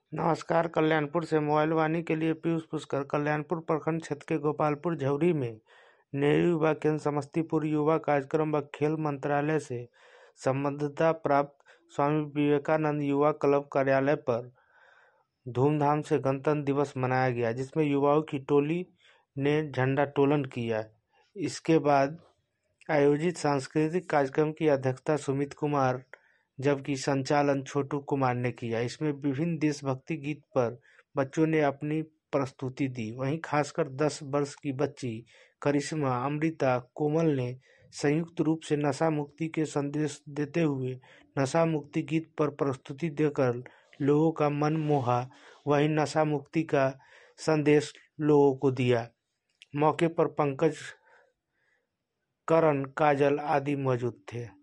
नमस्कार। कल्याणपुर से मोबाइल वाणी के लिए पीयूष पुष्कर। कल्याणपुर प्रखंड क्षेत्र के गोपालपुर झौरी में नेहरू युवा केंद्र, समस्तीपुर युवा कार्यक्रम व खेल मंत्रालय से संबद्धता प्राप्त स्वामी विवेकानंद युवा क्लब कार्यालय पर धूमधाम से गणतंत्र दिवस मनाया गया, जिसमें युवाओं की टोली ने झंडोत्तोलन किया। इसके बाद आयोजित सांस्कृतिक कार्यक्रम की अध्यक्षता सुमित कुमार, जबकि संचालन छोटू कुमार ने किया। इसमें विभिन्न देशभक्ति गीत पर बच्चों ने अपनी प्रस्तुति दी। वहीं खासकर 10 वर्ष की बच्ची करिश्मा, अमृता, कोमल ने संयुक्त रूप से नशा मुक्ति के संदेश देते हुए नशा मुक्ति गीत पर प्रस्तुति देकर लोगों का मन मोहा। वहीं नशा मुक्ति का संदेश लोगों को दिया। मौके पर पंकज, करण, काजल आदि मौजूद थे।